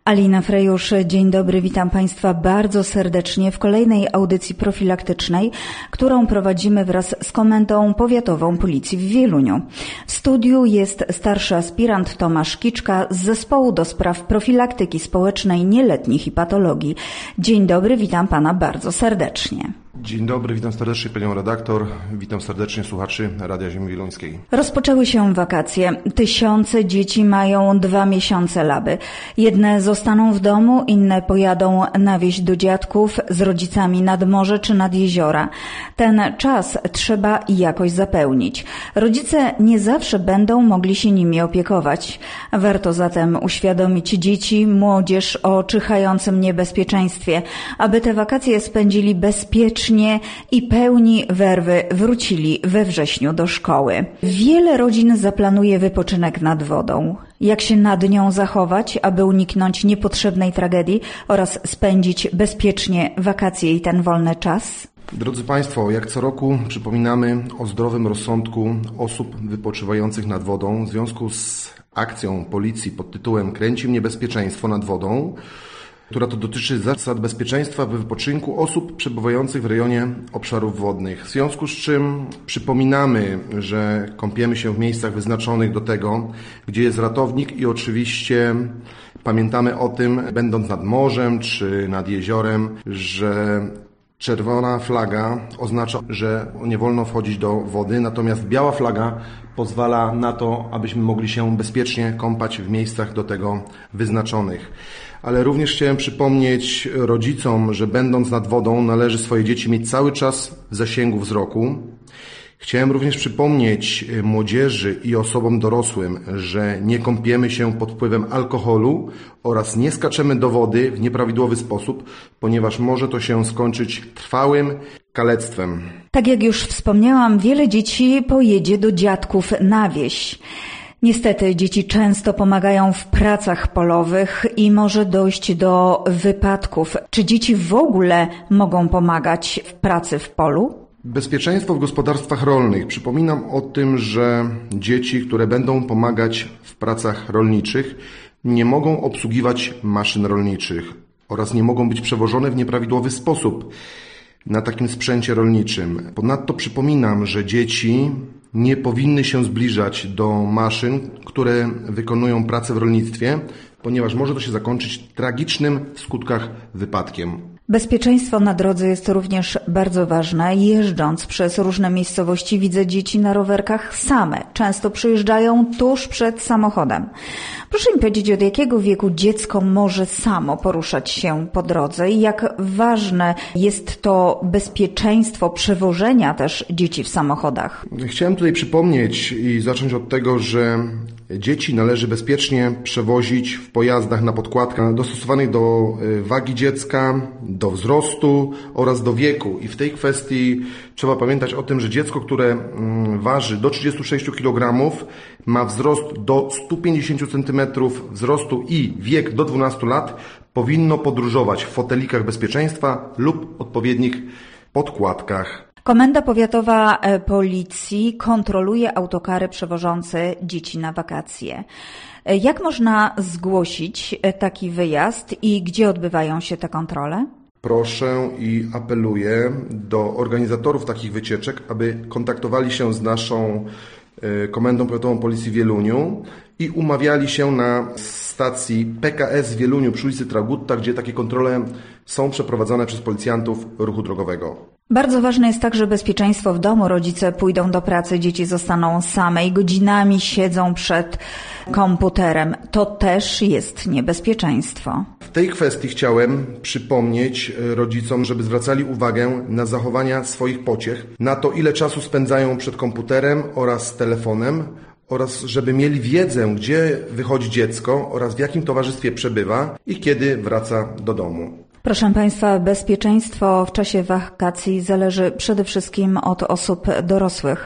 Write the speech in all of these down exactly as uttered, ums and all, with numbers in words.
Alina Frejusz, dzień dobry, witam Państwa bardzo serdecznie w kolejnej audycji profilaktycznej, którą prowadzimy wraz z Komendą Powiatową Policji w Wieluniu. W studiu jest starszy aspirant Tomasz Kiczka z Zespołu do Spraw Profilaktyki Społecznej Nieletnich i Patologii. Dzień dobry, witam Pana bardzo serdecznie. Dzień dobry, witam serdecznie Panią redaktor, witam serdecznie słuchaczy Radia Ziemi Wieluńskiej. Rozpoczęły się wakacje. Tysiące dzieci mają dwa miesiące laby. Jedne zostaną w domu, inne pojadą na wieś do dziadków z rodzicami nad morze czy nad jeziora. Ten czas trzeba jakoś zapełnić. Rodzice nie zawsze będą mogli się nimi opiekować. Warto zatem uświadomić dzieci, młodzież o czyhającym niebezpieczeństwie, aby te wakacje spędzili bezpiecznie i pełni werwy wrócili we wrześniu do szkoły. Wiele rodzin zaplanuje wypoczynek nad wodą. Jak się nad nią zachować, aby uniknąć niepotrzebnej tragedii oraz spędzić bezpiecznie wakacje i ten wolny czas? Drodzy Państwo, jak co roku przypominamy o zdrowym rozsądku osób wypoczywających nad wodą w związku z akcją policji pod tytułem Kręci mnie bezpieczeństwo nad wodą, która to dotyczy zasad bezpieczeństwa we wypoczynku osób przebywających w rejonie obszarów wodnych. W związku z czym przypominamy, że kąpiemy się w miejscach wyznaczonych do tego, gdzie jest ratownik i oczywiście pamiętamy o tym, będąc nad morzem czy nad jeziorem, że czerwona flaga oznacza, że nie wolno wchodzić do wody, natomiast biała flaga pozwala na to, abyśmy mogli się bezpiecznie kąpać w miejscach do tego wyznaczonych. Ale również chciałem przypomnieć rodzicom, że będąc nad wodą należy swoje dzieci mieć cały czas w zasięgu wzroku. Chciałem również przypomnieć młodzieży i osobom dorosłym, że nie kąpiemy się pod wpływem alkoholu oraz nie skaczemy do wody w nieprawidłowy sposób, ponieważ może to się skończyć trwałym kalectwem. Tak jak już wspomniałam, wiele dzieci pojedzie do dziadków na wieś. Niestety dzieci często pomagają w pracach polowych i może dojść do wypadków. Czy dzieci w ogóle mogą pomagać w pracy w polu? Bezpieczeństwo w gospodarstwach rolnych. Przypominam o tym, że dzieci, które będą pomagać w pracach rolniczych, nie mogą obsługiwać maszyn rolniczych oraz nie mogą być przewożone w nieprawidłowy sposób na takim sprzęcie rolniczym. Ponadto przypominam, że dzieci nie powinny się zbliżać do maszyn, które wykonują pracę w rolnictwie, ponieważ może to się zakończyć tragicznym w skutkach wypadkiem. Bezpieczeństwo na drodze jest również bardzo ważne. Jeżdżąc przez różne miejscowości widzę dzieci na rowerkach same. Często przyjeżdżają tuż przed samochodem. Proszę mi powiedzieć, od jakiego wieku dziecko może samo poruszać się po drodze i jak ważne jest to bezpieczeństwo przewożenia też dzieci w samochodach? Chciałem tutaj przypomnieć i zacząć od tego, że dzieci należy bezpiecznie przewozić w pojazdach na podkładkach dostosowanych do wagi dziecka, do wzrostu oraz do wieku. I w tej kwestii trzeba pamiętać o tym, że dziecko, które waży do trzydziestu sześciu kilogramów, ma wzrost do stu pięćdziesięciu centymetrów wzrostu i wiek do dwunastu lat, powinno podróżować w fotelikach bezpieczeństwa lub odpowiednich podkładkach. Komenda Powiatowa Policji kontroluje autokary przewożące dzieci na wakacje. Jak można zgłosić taki wyjazd i gdzie odbywają się te kontrole? Proszę i apeluję do organizatorów takich wycieczek, aby kontaktowali się z naszą Komendą Powiatową Policji w Wieluniu i umawiali się na stacji P K S w Wieluniu przy ulicy Traugutta, gdzie takie kontrole są przeprowadzane przez policjantów ruchu drogowego. Bardzo ważne jest także bezpieczeństwo w domu. Rodzice pójdą do pracy, dzieci zostaną same i godzinami siedzą przed komputerem. To też jest niebezpieczeństwo. W tej kwestii chciałem przypomnieć rodzicom, żeby zwracali uwagę na zachowania swoich pociech, na to, ile czasu spędzają przed komputerem oraz telefonem, oraz żeby mieli wiedzę, gdzie wychodzi dziecko oraz w jakim towarzystwie przebywa i kiedy wraca do domu. Proszę Państwa, bezpieczeństwo w czasie wakacji zależy przede wszystkim od osób dorosłych.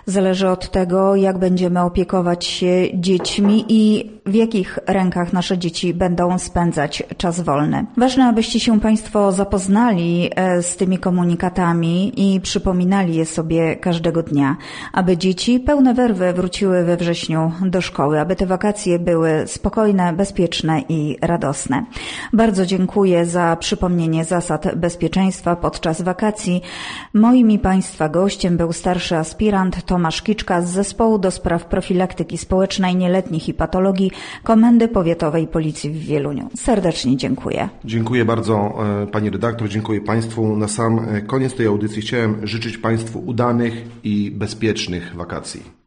Zależy od tego, jak będziemy opiekować się dziećmi i w jakich rękach nasze dzieci będą spędzać czas wolny. Ważne, abyście się Państwo zapoznali z tymi komunikatami i przypominali je sobie każdego dnia, aby dzieci pełne werwy wróciły we wrześniu do szkoły, aby te wakacje były spokojne, bezpieczne i radosne. Bardzo dziękuję za przypomnienie zasad bezpieczeństwa podczas wakacji. Moim i Państwa gościem był starszy aspirant Tomasz Kiczka z Zespołu do Spraw Profilaktyki Społecznej Nieletnich i Patologii Komendy Powiatowej Policji w Wieluniu. Serdecznie dziękuję. Dziękuję bardzo Pani redaktor, dziękuję Państwu. Na sam koniec tej audycji chciałem życzyć Państwu udanych i bezpiecznych wakacji.